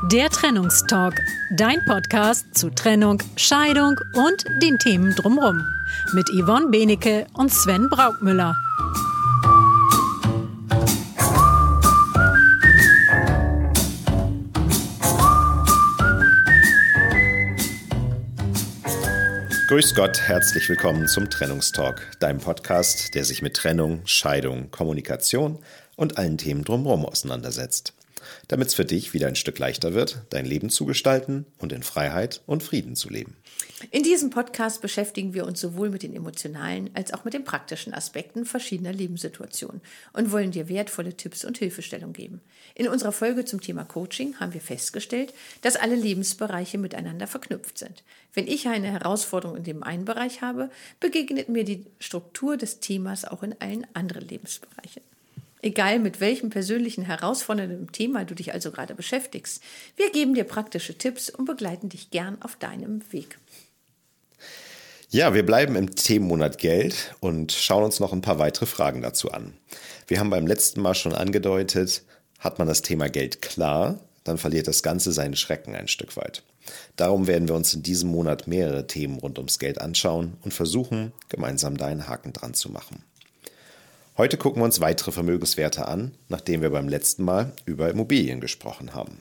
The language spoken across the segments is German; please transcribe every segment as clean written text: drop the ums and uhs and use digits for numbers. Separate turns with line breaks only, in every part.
Der Trennungstalk, dein Podcast zu Trennung, Scheidung und den Themen drumherum. Mit Yvonne Benecke und Sven Braukmüller.
Grüß Gott, herzlich willkommen zum Trennungstalk, deinem Podcast, der sich mit Trennung, Scheidung, Kommunikation und allen Themen drumherum auseinandersetzt. Damit es für dich wieder ein Stück leichter wird, dein Leben zu gestalten und in Freiheit und Frieden zu leben.
In diesem Podcast beschäftigen wir uns sowohl mit den emotionalen als auch mit den praktischen Aspekten verschiedener Lebenssituationen und wollen dir wertvolle Tipps und Hilfestellung geben. In unserer Folge zum Thema Coaching haben wir festgestellt, dass alle Lebensbereiche miteinander verknüpft sind. Wenn ich eine Herausforderung in dem einen Bereich habe, begegnet mir die Struktur des Themas auch in allen anderen Lebensbereichen. Egal mit welchem persönlichen herausfordernden Thema du dich also gerade beschäftigst, wir geben dir praktische Tipps und begleiten dich gern auf deinem Weg.
Ja, wir bleiben im Themenmonat Geld und schauen uns noch ein paar weitere Fragen dazu an. Wir haben beim letzten Mal schon angedeutet, hat man das Thema Geld klar, dann verliert das Ganze seinen Schrecken ein Stück weit. Darum werden wir uns in diesem Monat mehrere Themen rund ums Geld anschauen und versuchen, gemeinsam da einen Haken dran zu machen. Heute gucken wir uns weitere Vermögenswerte an, nachdem wir beim letzten Mal über Immobilien gesprochen haben.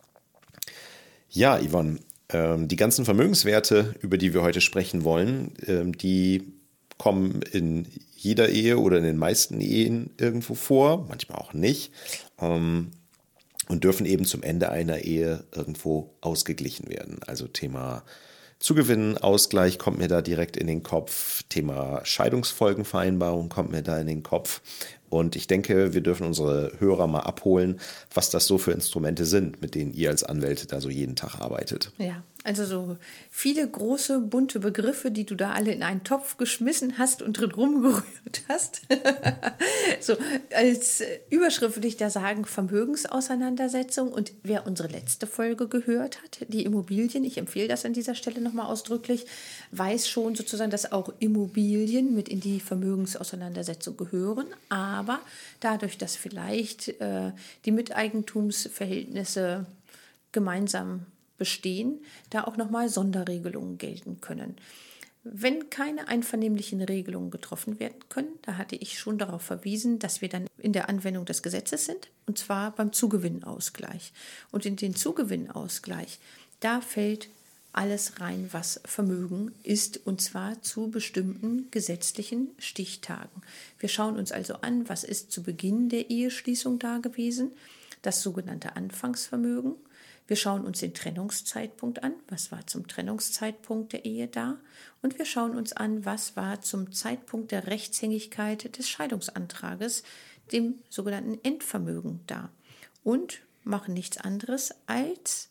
Ja, Yvonne, die ganzen Vermögenswerte, über die wir heute sprechen wollen, die kommen in jeder Ehe oder in den meisten Ehen irgendwo vor, manchmal auch nicht, und dürfen eben zum Ende einer Ehe irgendwo ausgeglichen werden. Also Thema Zugewinnausgleich kommt mir da direkt in den Kopf, Thema Scheidungsfolgenvereinbarung kommt mir da in den Kopf. Und ich denke, wir dürfen unsere Hörer mal abholen, was das so für Instrumente sind, mit denen ihr als Anwälte da so jeden Tag arbeitet.
Ja, also so viele große, bunte Begriffe, die du da alle in einen Topf geschmissen hast und drin rumgerührt hast. So, als Überschrift würde ich da sagen, Vermögensauseinandersetzung. Und wer unsere letzte Folge gehört hat, die Immobilien, ich empfehle das an dieser Stelle nochmal ausdrücklich, weiß schon sozusagen, dass auch Immobilien mit in die Vermögensauseinandersetzung gehören. Aber dadurch, dass vielleicht die Miteigentumsverhältnisse gemeinsam bestehen, da auch nochmal Sonderregelungen gelten können. Wenn keine einvernehmlichen Regelungen getroffen werden können, da hatte ich schon darauf verwiesen, dass wir dann in der Anwendung des Gesetzes sind, und zwar beim Zugewinnausgleich. Und in den Zugewinnausgleich, da fällt alles rein, was Vermögen ist, und zwar zu bestimmten gesetzlichen Stichtagen. Wir schauen uns also an, was ist zu Beginn der Eheschließung da gewesen, das sogenannte Anfangsvermögen. Wir schauen uns den Trennungszeitpunkt an, was war zum Trennungszeitpunkt der Ehe da, und wir schauen uns an, was war zum Zeitpunkt der Rechtshängigkeit des Scheidungsantrages, dem sogenannten Endvermögen da, und machen nichts anderes als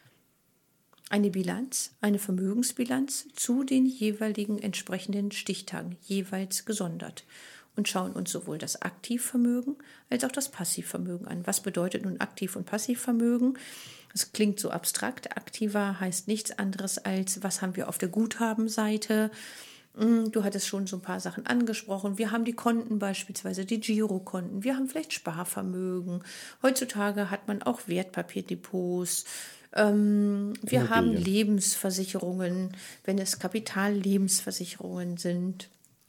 eine Bilanz, eine Vermögensbilanz zu den jeweiligen entsprechenden Stichtagen, jeweils gesondert, und schauen uns sowohl das Aktivvermögen als auch das Passivvermögen an. Was bedeutet nun Aktiv- und Passivvermögen? Das klingt so abstrakt. Aktiver heißt nichts anderes als, was haben wir auf der Guthabenseite? Du hattest schon so ein paar Sachen angesprochen. Wir haben die Konten beispielsweise, die Girokonten. Wir haben vielleicht Sparvermögen. Heutzutage hat man auch Wertpapierdepots. Wir haben Lebensversicherungen, wenn es Kapitallebensversicherungen sind.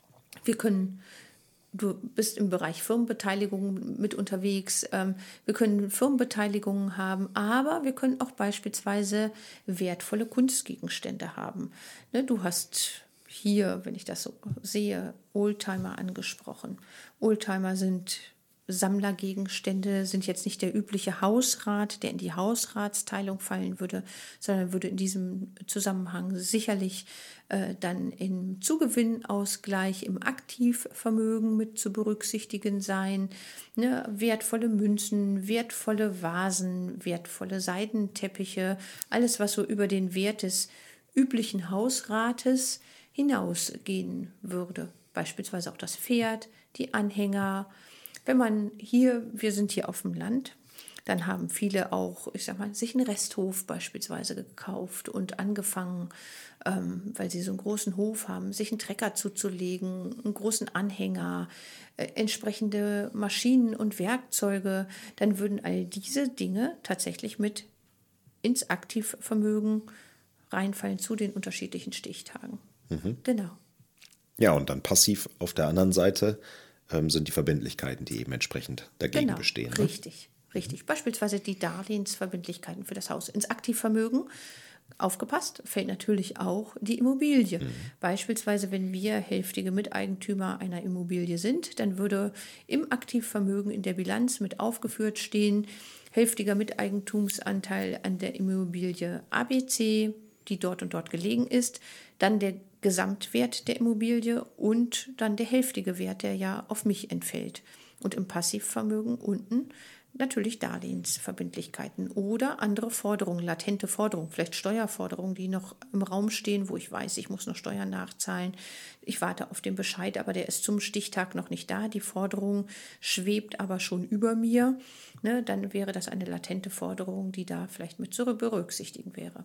Du bist im Bereich Firmenbeteiligung mit unterwegs. Wir können Firmenbeteiligungen haben, aber wir können auch beispielsweise wertvolle Kunstgegenstände haben. Du hast hier, wenn ich das so sehe, Oldtimer angesprochen. Oldtimer sind Sammlergegenstände, sind jetzt nicht der übliche Hausrat, der in die Hausratsteilung fallen würde, sondern würde in diesem Zusammenhang sicherlich dann im Zugewinnausgleich, im Aktivvermögen mit zu berücksichtigen sein. Ne? Wertvolle Münzen, wertvolle Vasen, wertvolle Seidenteppiche, alles, was so über den Wert des üblichen Hausrates hinausgehen würde. Beispielsweise auch das Pferd, die Anhänger. Wir sind hier auf dem Land, dann haben viele auch, sich einen Resthof beispielsweise gekauft und angefangen, weil sie so einen großen Hof haben, sich einen Trecker zuzulegen, einen großen Anhänger, entsprechende Maschinen und Werkzeuge. Dann würden all diese Dinge tatsächlich mit ins Aktivvermögen reinfallen zu den unterschiedlichen Stichtagen. Genau.
Ja, und dann passiv auf der anderen Seite sind die Verbindlichkeiten, die eben entsprechend dagegen bestehen. Ne?
Richtig. Beispielsweise die Darlehensverbindlichkeiten für das Haus. Ins Aktivvermögen, aufgepasst, fällt natürlich auch die Immobilie. Beispielsweise, wenn wir hälftige Miteigentümer einer Immobilie sind, dann würde im Aktivvermögen in der Bilanz mit aufgeführt stehen, hälftiger Miteigentumsanteil an der Immobilie ABC, die dort und dort gelegen ist, dann der Gesamtwert der Immobilie und dann der hälftige Wert, der ja auf mich entfällt. Und im Passivvermögen unten natürlich Darlehensverbindlichkeiten oder andere Forderungen, latente Forderungen, vielleicht Steuerforderungen, die noch im Raum stehen, wo ich weiß, ich muss noch Steuern nachzahlen. Ich warte auf den Bescheid, aber der ist zum Stichtag noch nicht da. Die Forderung schwebt aber schon über mir. Ne, dann wäre das eine latente Forderung, die da vielleicht mit zu berücksichtigen wäre.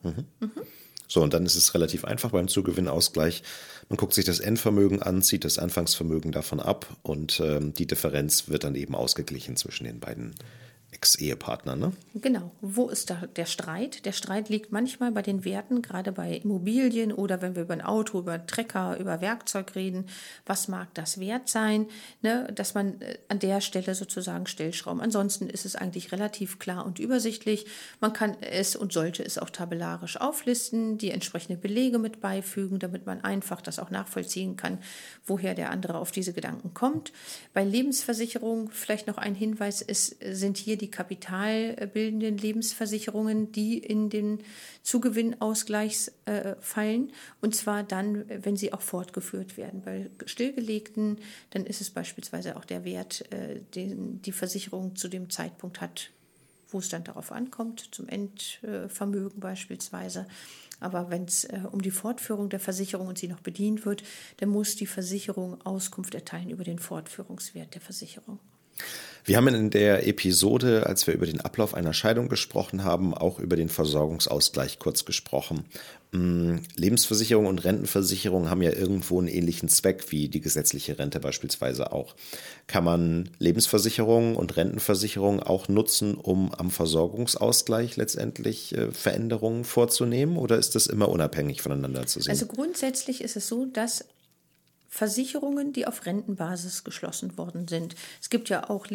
So, und dann ist es relativ einfach beim Zugewinnausgleich. Man guckt sich das Endvermögen an, zieht das Anfangsvermögen davon ab und die Differenz wird dann eben ausgeglichen zwischen den beiden Ex-Ehepartnern. Ne?
Genau. Wo ist da der Streit? Der Streit liegt manchmal bei den Werten, gerade bei Immobilien oder wenn wir über ein Auto, über einen Trecker, über Werkzeug reden. Was mag das wert sein? Ne? Dass man an der Stelle sozusagen Stellschrauben. Ansonsten ist es eigentlich relativ klar und übersichtlich. Man kann es und sollte es auch tabellarisch auflisten, die entsprechenden Belege mit beifügen, damit man einfach das auch nachvollziehen kann, woher der andere auf diese Gedanken kommt. Bei Lebensversicherung vielleicht noch ein Hinweis ist, sind hier die kapitalbildenden Lebensversicherungen, die in den Zugewinnausgleich fallen. Und zwar dann, wenn sie auch fortgeführt werden. Bei stillgelegten, dann ist es beispielsweise auch der Wert, den die Versicherung zu dem Zeitpunkt hat, wo es dann darauf ankommt, zum Endvermögen beispielsweise. Aber wenn es um die Fortführung der Versicherung und sie noch bedient wird, dann muss die Versicherung Auskunft erteilen über den Fortführungswert der Versicherung.
Wir haben in der Episode, als wir über den Ablauf einer Scheidung gesprochen haben, auch über den Versorgungsausgleich kurz gesprochen. Lebensversicherung und Rentenversicherung haben ja irgendwo einen ähnlichen Zweck wie die gesetzliche Rente beispielsweise auch. Kann man Lebensversicherung und Rentenversicherung auch nutzen, um am Versorgungsausgleich letztendlich Veränderungen vorzunehmen, oder ist das immer unabhängig voneinander zu sehen?
Also grundsätzlich ist es so, dass Versicherungen, die auf Rentenbasis geschlossen worden sind. Es gibt ja auch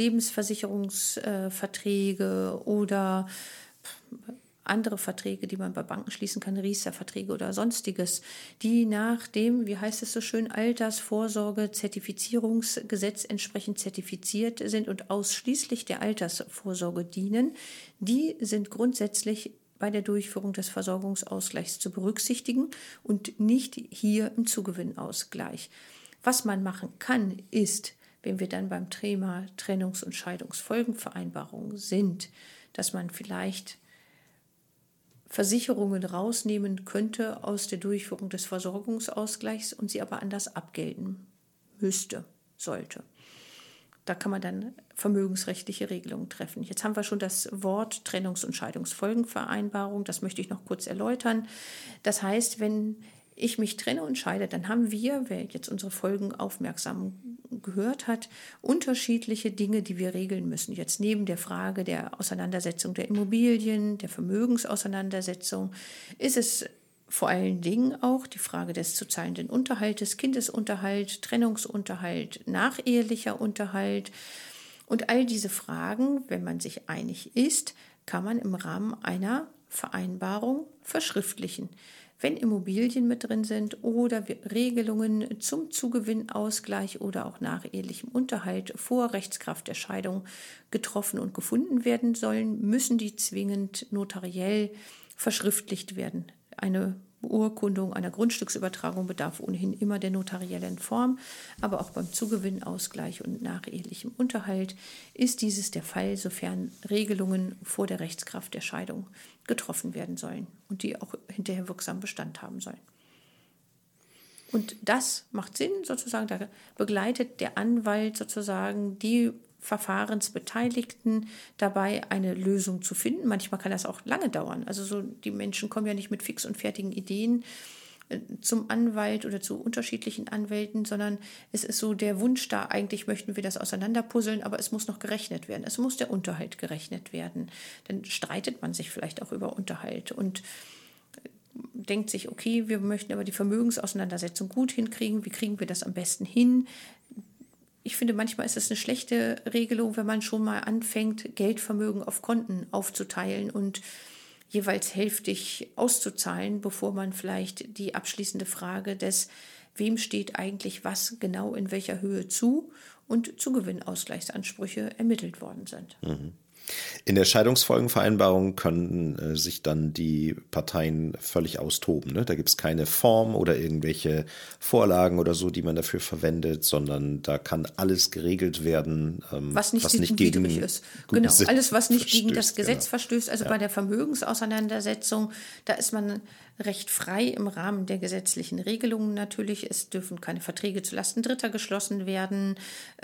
Lebensversicherungsverträge oder andere Verträge, die man bei Banken schließen kann, Riester-Verträge oder sonstiges, die nach dem, wie heißt es so schön, Altersvorsorge-Zertifizierungsgesetz entsprechend zertifiziert sind und ausschließlich der Altersvorsorge dienen. Die sind grundsätzlich bei der Durchführung des Versorgungsausgleichs zu berücksichtigen und nicht hier im Zugewinnausgleich. Was man machen kann, ist, wenn wir dann beim Thema Trennungs- und Scheidungsfolgenvereinbarung sind, dass man vielleicht Versicherungen rausnehmen könnte aus der Durchführung des Versorgungsausgleichs und sie aber anders abgelten sollte. Da kann man dann vermögensrechtliche Regelungen treffen. Jetzt haben wir schon das Wort Trennungs- und Scheidungsfolgenvereinbarung. Das möchte ich noch kurz erläutern. Das heißt, wenn ich mich trenne und scheide, dann haben wir, wer jetzt unsere Folgen aufmerksam gehört hat, unterschiedliche Dinge, die wir regeln müssen. Jetzt neben der Frage der Auseinandersetzung der Immobilien, der Vermögensauseinandersetzung, ist es vor allen Dingen auch die Frage des zu zahlenden Unterhaltes, Kindesunterhalt, Trennungsunterhalt, nachehelicher Unterhalt. Und all diese Fragen, wenn man sich einig ist, kann man im Rahmen einer Vereinbarung verschriftlichen. Wenn Immobilien mit drin sind oder Regelungen zum Zugewinnausgleich oder auch nachehelichem Unterhalt vor Rechtskraft der Scheidung getroffen und gefunden werden sollen, müssen die zwingend notariell verschriftlicht werden. Eine Beurkundung einer Grundstücksübertragung bedarf ohnehin immer der notariellen Form, aber auch beim Zugewinnausgleich und nachehelichem Unterhalt ist dieses der Fall, sofern Regelungen vor der Rechtskraft der Scheidung getroffen werden sollen und die auch hinterher wirksam Bestand haben sollen. Und das macht Sinn, sozusagen, da begleitet der Anwalt sozusagen die Verfahrensbeteiligten dabei, eine Lösung zu finden. Manchmal kann das auch lange dauern. Also so, die Menschen kommen ja nicht mit fix und fertigen Ideen zum Anwalt oder zu unterschiedlichen Anwälten, sondern es ist so der Wunsch da, eigentlich möchten wir das auseinanderpuzzeln, aber es muss noch gerechnet werden. Es muss der Unterhalt gerechnet werden. Dann streitet man sich vielleicht auch über Unterhalt und denkt sich, okay, wir möchten aber die Vermögensauseinandersetzung gut hinkriegen. Wie kriegen wir das am besten hin? Ich finde, manchmal ist es eine schlechte Regelung, wenn man schon mal anfängt, Geldvermögen auf Konten aufzuteilen und jeweils hälftig auszuzahlen, bevor man vielleicht die abschließende Frage des, wem steht eigentlich was genau in welcher Höhe zu und Zugewinnausgleichsansprüche ermittelt worden sind.
In der Scheidungsfolgenvereinbarung können sich dann die Parteien völlig austoben. Ne? Da gibt es keine Form oder irgendwelche Vorlagen oder so, die man dafür verwendet, sondern da kann alles geregelt werden,
was nicht gegen ist. Genau, alles, was nicht gegen das Gesetz verstößt. Also bei der Vermögensauseinandersetzung, da ist man recht frei im Rahmen der gesetzlichen Regelungen natürlich. Es dürfen keine Verträge zulasten Dritter geschlossen werden.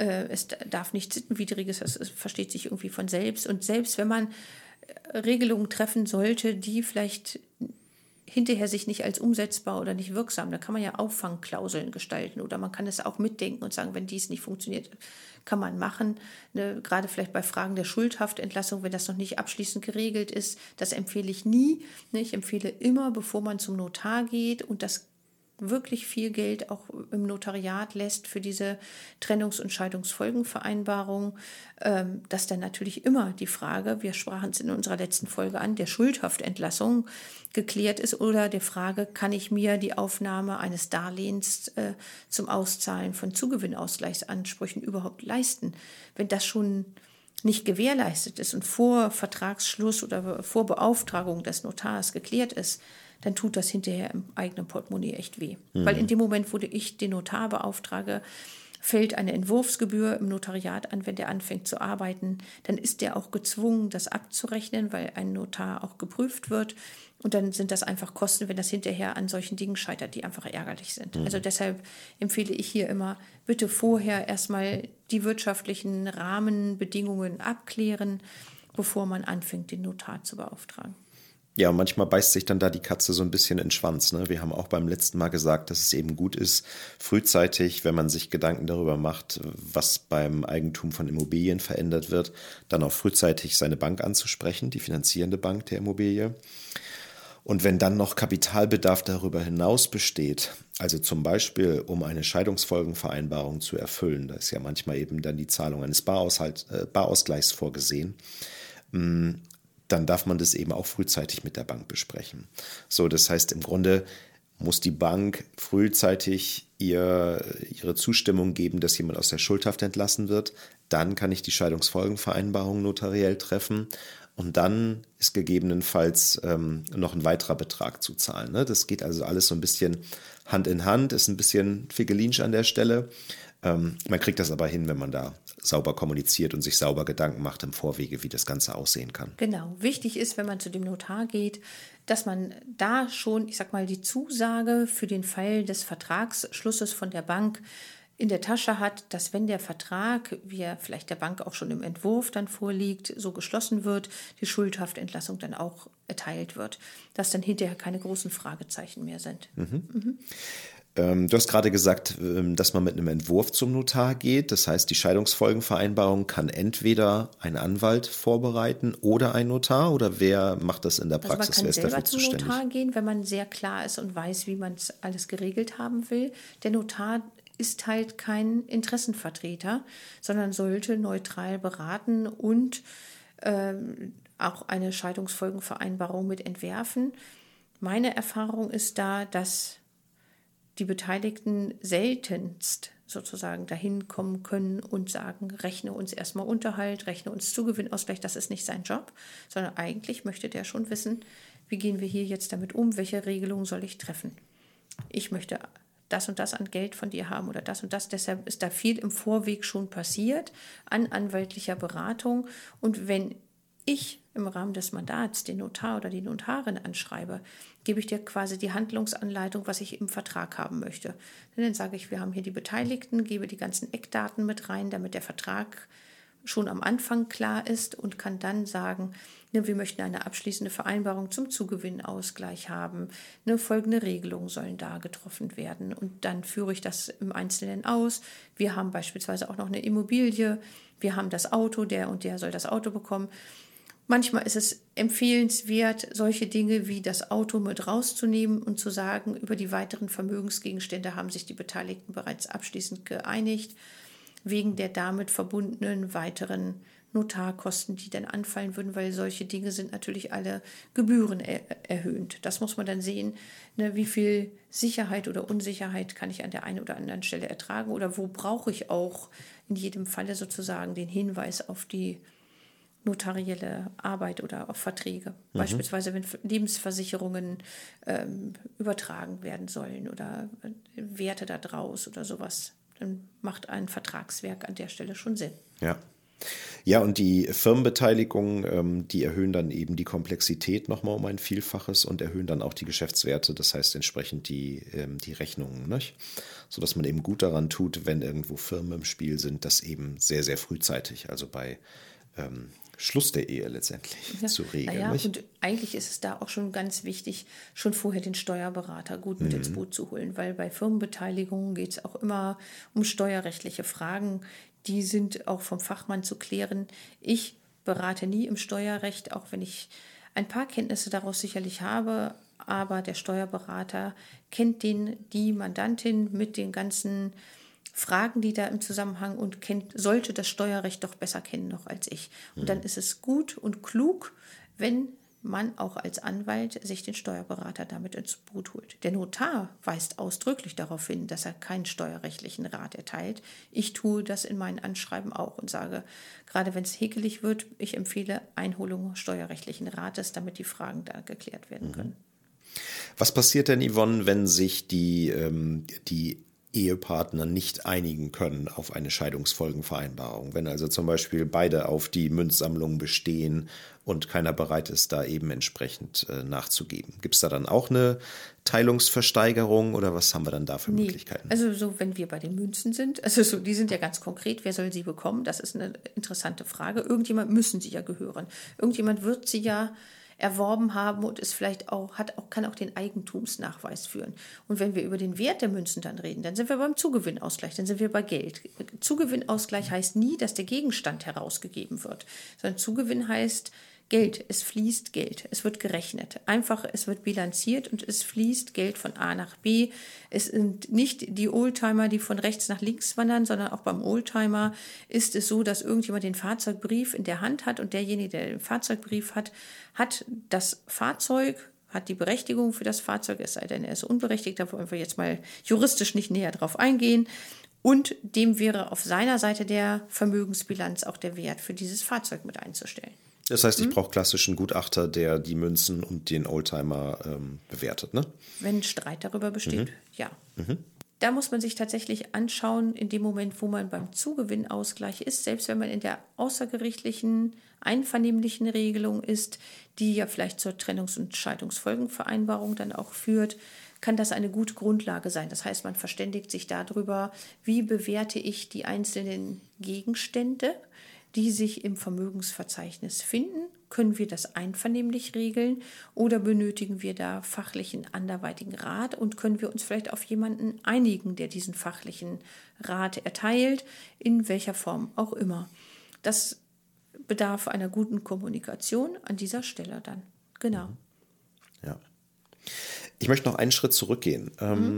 Es darf nichts Sittenwidriges, das versteht sich irgendwie von selbst. Und selbst wenn man Regelungen treffen sollte, die vielleicht hinterher sich nicht als umsetzbar oder nicht wirksam, da kann man ja Auffangklauseln gestalten oder man kann es auch mitdenken und sagen, wenn dies nicht funktioniert, kann man machen. Ne, gerade vielleicht bei Fragen der Schuldhaftentlassung, wenn das noch nicht abschließend geregelt ist, das empfehle ich nie. Ne, ich empfehle immer, bevor man zum Notar geht und das wirklich viel Geld auch im Notariat lässt für diese Trennungs- und Scheidungsfolgenvereinbarung, dass dann natürlich immer die Frage, wir sprachen es in unserer letzten Folge an, der Schuldhaftentlassung geklärt ist oder der Frage, kann ich mir die Aufnahme eines Darlehens zum Auszahlen von Zugewinnausgleichsansprüchen überhaupt leisten. Wenn das schon nicht gewährleistet ist und vor Vertragsschluss oder vor Beauftragung des Notars geklärt ist, dann tut das hinterher im eigenen Portemonnaie echt weh. Weil in dem Moment, wo ich den Notar beauftrage, fällt eine Entwurfsgebühr im Notariat an, wenn der anfängt zu arbeiten. Dann ist der auch gezwungen, das abzurechnen, weil ein Notar auch geprüft wird. Und dann sind das einfach Kosten, wenn das hinterher an solchen Dingen scheitert, die einfach ärgerlich sind. Also deshalb empfehle ich hier immer, bitte vorher erstmal die wirtschaftlichen Rahmenbedingungen abklären, bevor man anfängt, den Notar zu beauftragen.
Ja, und manchmal beißt sich dann da die Katze so ein bisschen in den Schwanz. Ne? Wir haben auch beim letzten Mal gesagt, dass es eben gut ist, frühzeitig, wenn man sich Gedanken darüber macht, was beim Eigentum von Immobilien verändert wird, dann auch frühzeitig seine Bank anzusprechen, die finanzierende Bank der Immobilie. Und wenn dann noch Kapitalbedarf darüber hinaus besteht, also zum Beispiel um eine Scheidungsfolgenvereinbarung zu erfüllen, da ist ja manchmal eben dann die Zahlung eines Barausgleichs vorgesehen, dann darf man das eben auch frühzeitig mit der Bank besprechen. So, das heißt, im Grunde muss die Bank frühzeitig ihre Zustimmung geben, dass jemand aus der Schuldhaft entlassen wird. Dann kann ich die Scheidungsfolgenvereinbarung notariell treffen. Und dann ist gegebenenfalls noch ein weiterer Betrag zu zahlen. Ne? Das geht also alles so ein bisschen Hand in Hand, ist ein bisschen Figelinsch an der Stelle. Man kriegt das aber hin, wenn man da sauber kommuniziert und sich sauber Gedanken macht im Vorwege, wie das Ganze aussehen kann.
Genau. Wichtig ist, wenn man zu dem Notar geht, dass man da schon, ich sag mal, die Zusage für den Fall des Vertragsschlusses von der Bank in der Tasche hat, dass wenn der Vertrag, wie er vielleicht der Bank auch schon im Entwurf dann vorliegt, so geschlossen wird, die Schuldhaftentlassung dann auch erteilt wird, dass dann hinterher keine großen Fragezeichen mehr sind.
Du hast gerade gesagt, dass man mit einem Entwurf zum Notar geht. Das heißt, die Scheidungsfolgenvereinbarung kann entweder ein Anwalt vorbereiten oder ein Notar. Oder wer macht das in der Praxis?
Also man kann selber zum Notar gehen, wenn man sehr klar ist und weiß, wie man es alles geregelt haben will. Der Notar ist halt kein Interessenvertreter, sondern sollte neutral beraten und auch eine Scheidungsfolgenvereinbarung mit entwerfen. Meine Erfahrung ist da, dass die Beteiligten seltenst sozusagen dahin kommen können und sagen, rechne uns erstmal Unterhalt, rechne uns Zugewinnausgleich, das ist nicht sein Job, sondern eigentlich möchte der schon wissen, wie gehen wir hier jetzt damit um, welche Regelung soll ich treffen. Ich möchte das und das an Geld von dir haben oder das und das, deshalb ist da viel im Vorweg schon passiert an anwaltlicher Beratung und wenn ich im Rahmen des Mandats den Notar oder die Notarin anschreibe, gebe ich dir quasi die Handlungsanleitung, was ich im Vertrag haben möchte. Und dann sage ich, wir haben hier die Beteiligten, gebe die ganzen Eckdaten mit rein, damit der Vertrag schon am Anfang klar ist und kann dann sagen, wir möchten eine abschließende Vereinbarung zum Zugewinnausgleich haben. Folgende Regelungen sollen da getroffen werden. Und dann führe ich das im Einzelnen aus. Wir haben beispielsweise auch noch eine Immobilie. Wir haben das Auto, der und der soll das Auto bekommen. Manchmal ist es empfehlenswert, solche Dinge wie das Auto mit rauszunehmen und zu sagen, über die weiteren Vermögensgegenstände haben sich die Beteiligten bereits abschließend geeinigt, wegen der damit verbundenen weiteren Notarkosten, die dann anfallen würden, weil solche Dinge sind natürlich alle Gebühren erhöht. Das muss man dann sehen, wie viel Sicherheit oder Unsicherheit kann ich an der einen oder anderen Stelle ertragen oder wo brauche ich auch in jedem Falle sozusagen den Hinweis auf die notarielle Arbeit oder auf Verträge. Beispielsweise, wenn Lebensversicherungen übertragen werden sollen oder Werte da draus oder sowas, dann macht ein Vertragswerk an der Stelle schon Sinn.
Ja. Ja, und die Firmenbeteiligungen, die erhöhen dann eben die Komplexität nochmal um ein Vielfaches und erhöhen dann auch die Geschäftswerte, das heißt entsprechend die Rechnungen, nicht? Sodass man eben gut daran tut, wenn irgendwo Firmen im Spiel sind, das eben sehr, sehr frühzeitig, also bei Schluss der Ehe letztendlich zu regeln.
Naja,
nicht?
und eigentlich ist es da auch schon ganz wichtig, schon vorher den Steuerberater gut mit ins Boot zu holen, weil bei Firmenbeteiligungen geht es auch immer um steuerrechtliche Fragen. Die sind auch vom Fachmann zu klären. Ich berate nie im Steuerrecht, auch wenn ich ein paar Kenntnisse daraus sicherlich habe, aber der Steuerberater kennt die Mandantin mit den ganzen Fragen, die da im Zusammenhang und sollte das Steuerrecht doch besser kennen noch als ich. Und dann ist es gut und klug, wenn man auch als Anwalt sich den Steuerberater damit ins Boot holt. Der Notar weist ausdrücklich darauf hin, dass er keinen steuerrechtlichen Rat erteilt. Ich tue das in meinen Anschreiben auch und sage, gerade wenn es häkelig wird, ich empfehle Einholung steuerrechtlichen Rates, damit die Fragen da geklärt werden können.
Was passiert denn, Yvonne, wenn sich die Ehepartner nicht einigen können auf eine Scheidungsfolgenvereinbarung? Wenn also zum Beispiel beide auf die Münzsammlung bestehen und keiner bereit ist, da eben entsprechend nachzugeben. Gibt es da dann auch eine Teilungsversteigerung oder was haben wir dann da für Möglichkeiten?
Also so, wenn wir bei den Münzen sind, also so, die sind ja ganz konkret, wer soll sie bekommen? Das ist eine interessante Frage. Irgendjemand müssen sie ja gehören. Irgendjemand wird sie ja erworben haben und es vielleicht kann auch den Eigentumsnachweis führen. Und wenn wir über den Wert der Münzen dann reden, dann sind wir beim Zugewinnausgleich, dann sind wir bei Geld. Zugewinnausgleich heißt nie, dass der Gegenstand herausgegeben wird, sondern Zugewinn heißt Geld, es fließt Geld, es wird gerechnet. Einfach, es wird bilanziert und es fließt Geld von A nach B. Es sind nicht die Oldtimer, die von rechts nach links wandern, sondern auch beim Oldtimer ist es so, dass irgendjemand den Fahrzeugbrief in der Hand hat und derjenige, der den Fahrzeugbrief hat, hat das Fahrzeug, hat die Berechtigung für das Fahrzeug, es sei denn, er ist unberechtigt, da wollen wir jetzt mal juristisch nicht näher drauf eingehen. Und dem wäre auf seiner Seite der Vermögensbilanz auch der Wert für dieses Fahrzeug mit einzustellen.
Das heißt, ich brauche klassischen Gutachter, der die Münzen und den Oldtimer bewertet, ne?
Wenn Streit darüber besteht, ja. Da muss man sich tatsächlich anschauen, in dem Moment, wo man beim Zugewinnausgleich ist, selbst wenn man in der außergerichtlichen, einvernehmlichen Regelung ist, die ja vielleicht zur Trennungs- und Scheidungsfolgenvereinbarung dann auch führt, kann das eine gute Grundlage sein. Das heißt, man verständigt sich darüber, wie bewerte ich die einzelnen Gegenstände, die sich im Vermögensverzeichnis finden. Können wir das einvernehmlich regeln oder benötigen wir da fachlichen anderweitigen Rat und können wir uns vielleicht auf jemanden einigen, der diesen fachlichen Rat erteilt, in welcher Form auch immer. Das bedarf einer guten Kommunikation an dieser Stelle dann. Genau.
Ja. Ich möchte noch einen Schritt zurückgehen.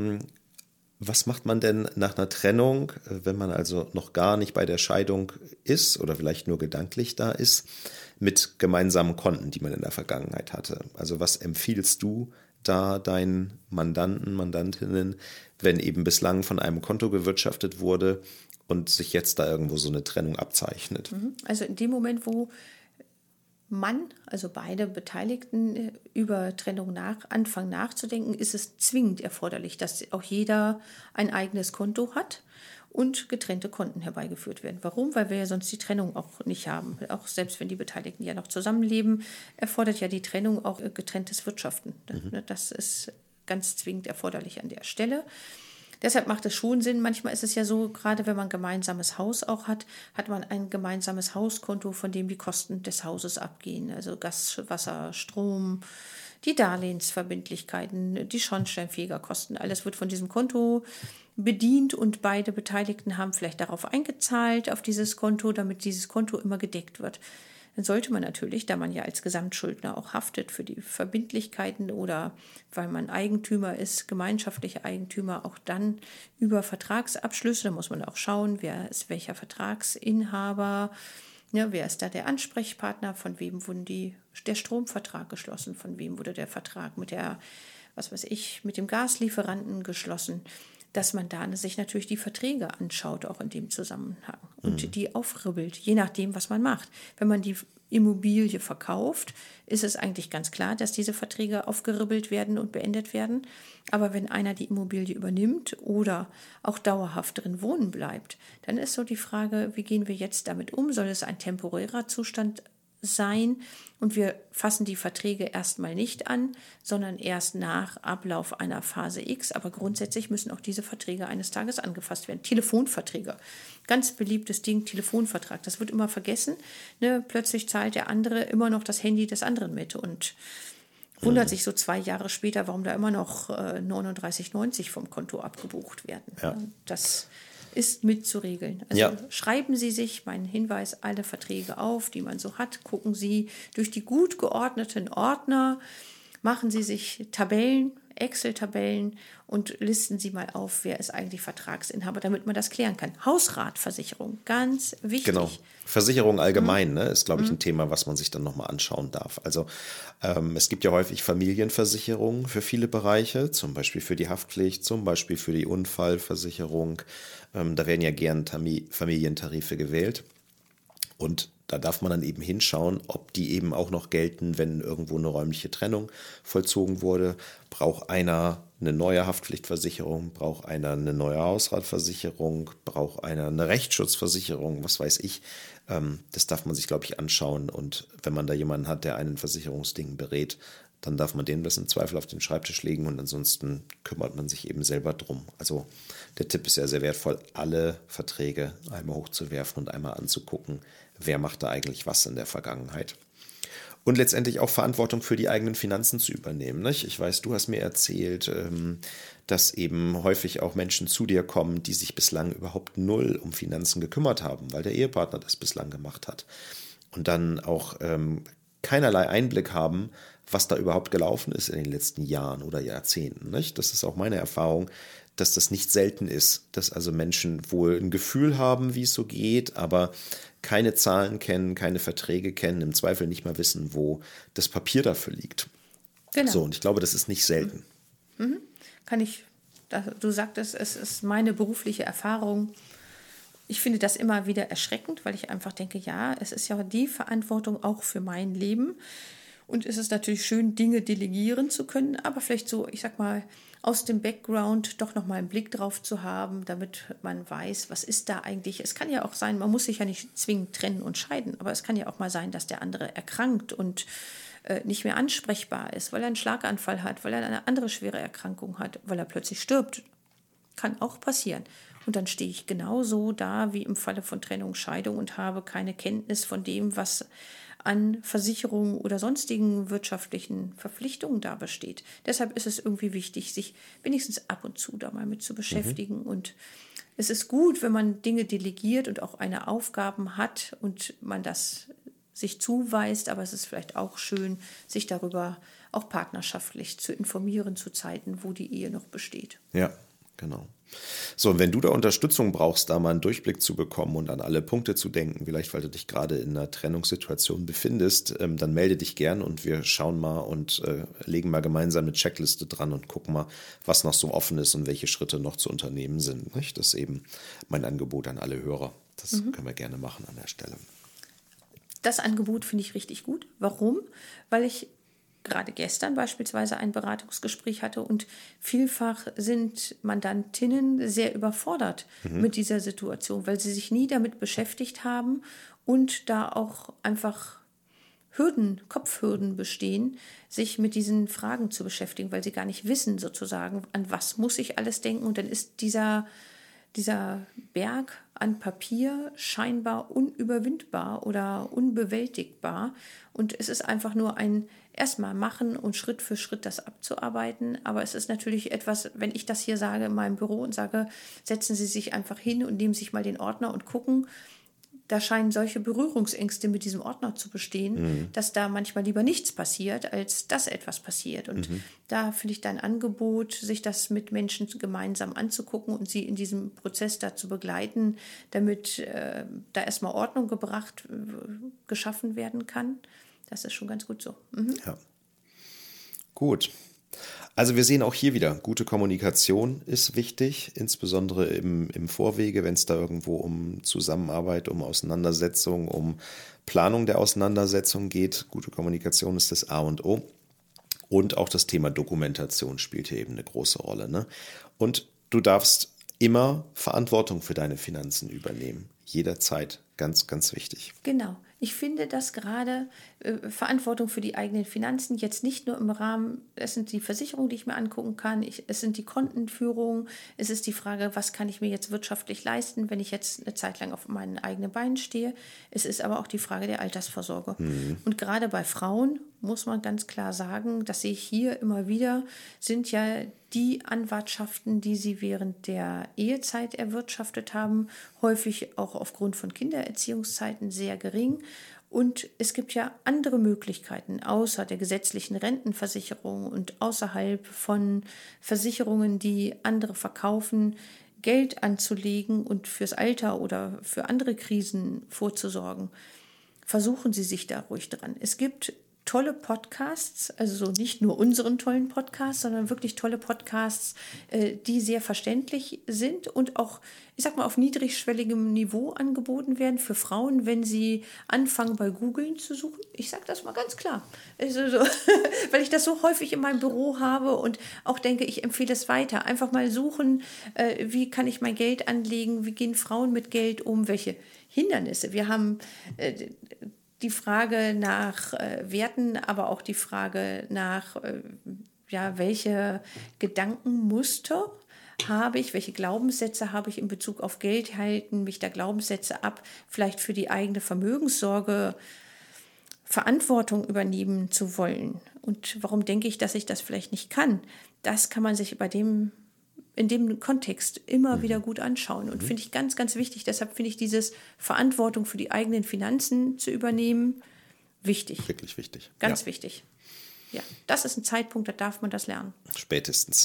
Was macht man denn nach einer Trennung, wenn man also noch gar nicht bei der Scheidung ist oder vielleicht nur gedanklich da ist, mit gemeinsamen Konten, die man in der Vergangenheit hatte? Also was empfiehlst du da deinen Mandanten, Mandantinnen, wenn eben bislang von einem Konto gewirtschaftet wurde und sich jetzt da irgendwo so eine Trennung abzeichnet?
Also in dem Moment, wo also beide Beteiligten über Trennung anfangen nachzudenken, ist es zwingend erforderlich, dass auch jeder ein eigenes Konto hat und getrennte Konten herbeigeführt werden. Warum? Weil wir ja sonst die Trennung auch nicht haben. Auch selbst wenn die Beteiligten ja noch zusammenleben, erfordert ja die Trennung auch getrenntes Wirtschaften. Das ist ganz zwingend erforderlich an der Stelle. Deshalb macht es schon Sinn. Manchmal ist es ja so, gerade wenn man ein gemeinsames Haus auch hat, hat man ein gemeinsames Hauskonto, von dem die Kosten des Hauses abgehen. Also Gas, Wasser, Strom, die Darlehensverbindlichkeiten, die Schornsteinfegerkosten. Alles wird von diesem Konto bedient und beide Beteiligten haben vielleicht darauf eingezahlt, auf dieses Konto, damit dieses Konto immer gedeckt wird. Dann sollte man natürlich, da man ja als Gesamtschuldner auch haftet für die Verbindlichkeiten oder weil man Eigentümer ist, gemeinschaftliche Eigentümer, auch dann über Vertragsabschlüsse, da muss man auch schauen, wer ist welcher Vertragsinhaber, ja, wer ist da der Ansprechpartner, von wem wurde der Stromvertrag geschlossen, von wem wurde der Vertrag mit mit dem Gaslieferanten geschlossen, dass man da sich natürlich die Verträge anschaut, auch in dem Zusammenhang und die aufribbelt, je nachdem, was man macht. Wenn man die Immobilie verkauft, ist es eigentlich ganz klar, dass diese Verträge aufgeribbelt werden und beendet werden. Aber wenn einer die Immobilie übernimmt oder auch dauerhaft drin wohnen bleibt, dann ist so die Frage, wie gehen wir jetzt damit um? Soll es ein temporärer Zustand sein und wir fassen die Verträge erstmal nicht an, sondern erst nach Ablauf einer Phase X. Aber grundsätzlich müssen auch diese Verträge eines Tages angefasst werden. Telefonverträge, ganz beliebtes Ding, Telefonvertrag, das wird immer vergessen. Ne? Plötzlich zahlt der andere immer noch das Handy des anderen mit und wundert sich so 2 Jahre später, warum da immer noch 39,90 vom Konto abgebucht werden.
Ja.
Das ist mit zu regeln. Also schreiben Sie sich, mein Hinweis, alle Verträge auf, die man so hat. Gucken Sie durch die gut geordneten Ordner, machen Sie sich Tabellen, Excel-Tabellen und listen Sie mal auf, wer ist eigentlich Vertragsinhaber, damit man das klären kann. Hausratversicherung, ganz wichtig.
Genau. Versicherung allgemein, ist, glaube ich, ein Thema, was man sich dann nochmal anschauen darf. Also es gibt ja häufig Familienversicherungen für viele Bereiche, zum Beispiel für die Haftpflicht, zum Beispiel für die Unfallversicherung. Da werden ja gern Familientarife gewählt. Und da darf man dann eben hinschauen, ob die eben auch noch gelten, wenn irgendwo eine räumliche Trennung vollzogen wurde. Braucht einer eine neue Haftpflichtversicherung, braucht einer eine neue Hausratversicherung, braucht einer eine Rechtsschutzversicherung, was weiß ich. Das darf man sich, glaube ich, anschauen. Und wenn man da jemanden hat, der einen Versicherungsding berät, dann darf man dem das im Zweifel auf den Schreibtisch legen und ansonsten kümmert man sich eben selber drum. Also der Tipp ist ja sehr wertvoll, alle Verträge einmal hochzuwerfen und einmal anzugucken, wer macht da eigentlich was in der Vergangenheit. Und letztendlich auch Verantwortung für die eigenen Finanzen zu übernehmen. Nicht? Ich weiß, du hast mir erzählt, dass eben häufig auch Menschen zu dir kommen, die sich bislang überhaupt null um Finanzen gekümmert haben, weil der Ehepartner das bislang gemacht hat. Und dann auch keinerlei Einblick haben, was da überhaupt gelaufen ist in den letzten Jahren oder Jahrzehnten. Nicht? Das ist auch meine Erfahrung, dass das nicht selten ist, dass also Menschen wohl ein Gefühl haben, wie es so geht, aber keine Zahlen kennen, keine Verträge kennen, im Zweifel nicht mal wissen, wo das Papier dafür liegt.
Genau.
So, und ich glaube, das ist nicht selten.
Du sagtest, es ist meine berufliche Erfahrung. Ich finde das immer wieder erschreckend, weil ich einfach denke, ja, es ist ja die Verantwortung auch für mein Leben. Und es ist natürlich schön, Dinge delegieren zu können, aber vielleicht so, ich sag mal, aus dem Background doch nochmal einen Blick drauf zu haben, damit man weiß, was ist da eigentlich. Es kann ja auch sein, man muss sich ja nicht zwingend trennen und scheiden, aber es kann ja auch mal sein, dass der andere erkrankt und nicht mehr ansprechbar ist, weil er einen Schlaganfall hat, weil er eine andere schwere Erkrankung hat, weil er plötzlich stirbt. Kann auch passieren. Und dann stehe ich genauso da wie im Falle von Trennung, Scheidung und habe keine Kenntnis von dem, was an Versicherungen oder sonstigen wirtschaftlichen Verpflichtungen da besteht. Deshalb ist es irgendwie wichtig, sich wenigstens ab und zu da mal mit zu beschäftigen. Und es ist gut, wenn man Dinge delegiert und auch eine Aufgaben hat und man das sich zuweist, aber es ist vielleicht auch schön, sich darüber auch partnerschaftlich zu informieren zu Zeiten, wo die Ehe noch besteht.
Ja, genau. So, und wenn du da Unterstützung brauchst, da mal einen Durchblick zu bekommen und an alle Punkte zu denken, vielleicht weil du dich gerade in einer Trennungssituation befindest, dann melde dich gern und wir schauen mal und legen mal gemeinsam eine Checkliste dran und gucken mal, was noch so offen ist und welche Schritte noch zu unternehmen sind. Nicht? Das ist eben mein Angebot an alle Hörer. Das können wir gerne machen an der Stelle.
Das Angebot finde ich richtig gut. Warum? Weil ich gerade gestern beispielsweise ein Beratungsgespräch hatte und vielfach sind Mandantinnen sehr überfordert mit dieser Situation, weil sie sich nie damit beschäftigt haben und da auch einfach Kopfhürden bestehen, sich mit diesen Fragen zu beschäftigen, weil sie gar nicht wissen sozusagen, an was muss ich alles denken. Und dann ist dieser Berg an Papier scheinbar unüberwindbar oder unbewältigbar. Und es ist einfach nur ein erstmal machen und Schritt für Schritt das abzuarbeiten. Aber es ist natürlich etwas, wenn ich das hier sage in meinem Büro und sage, setzen Sie sich einfach hin und nehmen sich mal den Ordner und gucken, da scheinen solche Berührungsängste mit diesem Ordner zu bestehen, dass da manchmal lieber nichts passiert, als dass etwas passiert. Und da finde ich dein Angebot, sich das mit Menschen gemeinsam anzugucken und sie in diesem Prozess da zu begleiten, damit da erstmal Ordnung geschaffen werden kann. Das ist schon ganz gut so.
Ja. Gut. Also wir sehen auch hier wieder, gute Kommunikation ist wichtig, insbesondere im Vorwege, wenn es da irgendwo um Zusammenarbeit, um Auseinandersetzung, um Planung der Auseinandersetzung geht. Gute Kommunikation ist das A und O. Und auch das Thema Dokumentation spielt hier eben eine große Rolle, ne? Und du darfst immer Verantwortung für deine Finanzen übernehmen. Jederzeit. Ganz, ganz wichtig.
Genau. Ich finde, dass gerade Verantwortung für die eigenen Finanzen jetzt nicht nur im Rahmen, es sind die Versicherungen, die ich mir angucken kann, es sind die Kontenführungen, es ist die Frage, was kann ich mir jetzt wirtschaftlich leisten, wenn ich jetzt eine Zeit lang auf meinen eigenen Beinen stehe. Es ist aber auch die Frage der Altersvorsorge. Und gerade bei Frauen muss man ganz klar sagen, das sehe ich hier immer wieder, sind ja die Anwartschaften, die sie während der Ehezeit erwirtschaftet haben, häufig auch aufgrund von Kindererziehungszeiten sehr gering. Und es gibt ja andere Möglichkeiten, außer der gesetzlichen Rentenversicherung und außerhalb von Versicherungen, die andere verkaufen, Geld anzulegen und fürs Alter oder für andere Krisen vorzusorgen. Versuchen Sie sich da ruhig dran. Es gibt tolle Podcasts, also so nicht nur unseren tollen Podcasts, sondern wirklich tolle Podcasts, die sehr verständlich sind und auch, ich sag mal, auf niedrigschwelligem Niveau angeboten werden für Frauen, wenn sie anfangen bei Googlen zu suchen. Ich sage das mal ganz klar, also so, weil ich das so häufig in meinem Büro habe und auch denke, ich empfehle es weiter. Einfach mal suchen, wie kann ich mein Geld anlegen, wie gehen Frauen mit Geld um, welche Hindernisse. Wir haben die Frage nach Werten, aber auch die Frage nach, welche Gedankenmuster habe ich, welche Glaubenssätze habe ich in Bezug auf Geld, halten mich da Glaubenssätze ab, vielleicht für die eigene Vermögenssorge Verantwortung übernehmen zu wollen. Und warum denke ich, dass ich das vielleicht nicht kann? Das kann man sich in dem Kontext immer wieder gut anschauen und finde ich ganz, ganz wichtig. Deshalb finde ich dieses Verantwortung für die eigenen Finanzen zu übernehmen wichtig.
Wirklich wichtig.
Ganz wichtig. Ja, das ist ein Zeitpunkt, da darf man das lernen.
Spätestens.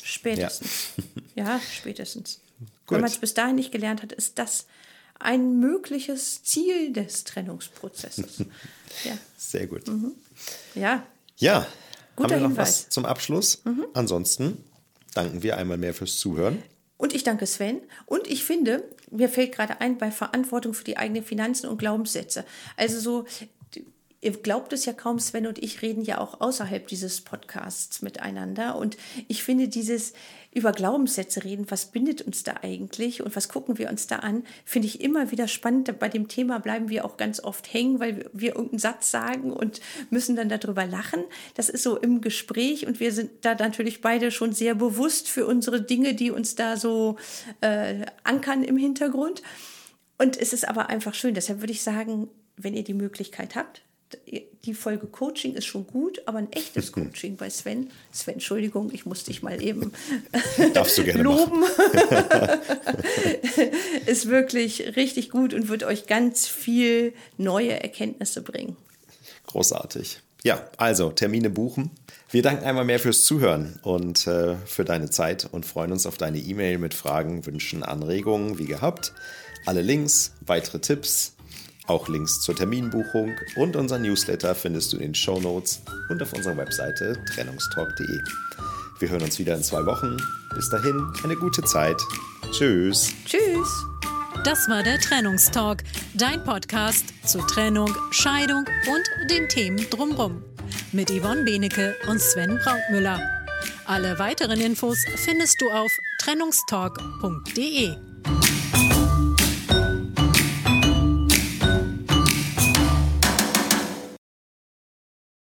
Ja, spätestens.
Gut.
Wenn man es bis dahin nicht gelernt hat, ist das ein mögliches Ziel des Trennungsprozesses. Ja.
Sehr gut.
Ja.
Ja,
Guter
haben wir noch
Hinweis.
was zum Abschluss? Ansonsten danken wir einmal mehr fürs Zuhören.
Und ich danke Sven. Und ich finde, mir fällt gerade ein, bei Verantwortung für die eigenen Finanzen und Glaubenssätze. Also so, ihr glaubt es ja kaum, Sven und ich reden ja auch außerhalb dieses Podcasts miteinander. Und ich finde dieses über Glaubenssätze reden, was bindet uns da eigentlich und was gucken wir uns da an, finde ich immer wieder spannend. Bei dem Thema bleiben wir auch ganz oft hängen, weil wir irgendeinen Satz sagen und müssen dann darüber lachen. Das ist so im Gespräch und wir sind da natürlich beide schon sehr bewusst für unsere Dinge, die uns da so ankern im Hintergrund. Und es ist aber einfach schön. Deshalb würde ich sagen, wenn ihr die Möglichkeit habt, die Folge Coaching ist schon gut, aber ein echtes Coaching bei Sven. Sven, Entschuldigung, ich muss dich mal eben
Darfst du gerne
loben. Ist wirklich richtig gut und wird euch ganz viel neue Erkenntnisse bringen.
Großartig. Ja, also Termine buchen. Wir danken einmal mehr fürs Zuhören und für deine Zeit und freuen uns auf deine E-Mail mit Fragen, Wünschen, Anregungen, wie gehabt. Alle Links, weitere Tipps, auch Links zur Terminbuchung und unser Newsletter findest du in den Shownotes und auf unserer Webseite trennungstalk.de. Wir hören uns wieder in 2 Wochen. Bis dahin, eine gute Zeit. Tschüss.
Tschüss.
Das war der Trennungstalk, dein Podcast zu Trennung, Scheidung und den Themen drumherum. Mit Yvonne Benecke und Sven Brautmüller. Alle weiteren Infos findest du auf trennungstalk.de.